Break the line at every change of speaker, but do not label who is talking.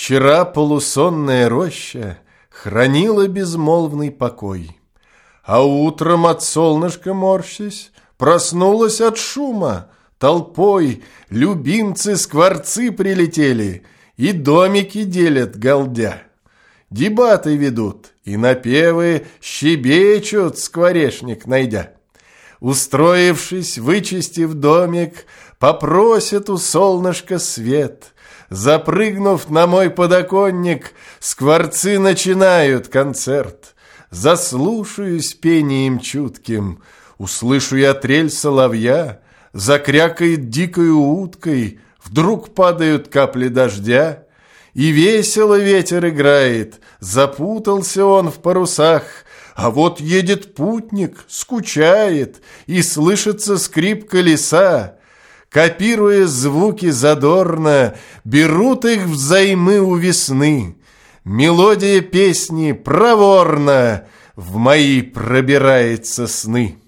Вчера полусонная роща хранила безмолвный покой, а утром от солнышка морщась проснулась от шума. Толпой любимцы-скворцы прилетели и домики делят галдя. Дебаты ведут и напевы щебечут, скворечник найдя. Устроившись, вычистив домик, попросят у солнышка свет. Запрыгнув на мой подоконник, скворцы начинают концерт. Заслушаюсь пением чутким, услышу я трель соловья, закрякает дикою уткой, вдруг падают капли дождя. И весело ветер играет, запутался он в парусах, а вот едет путник, скучает, и слышится скрип колеса. Копируя звуки задорно, берут их взаймы у весны. Мелодия песни проворно в мои пробирается сны.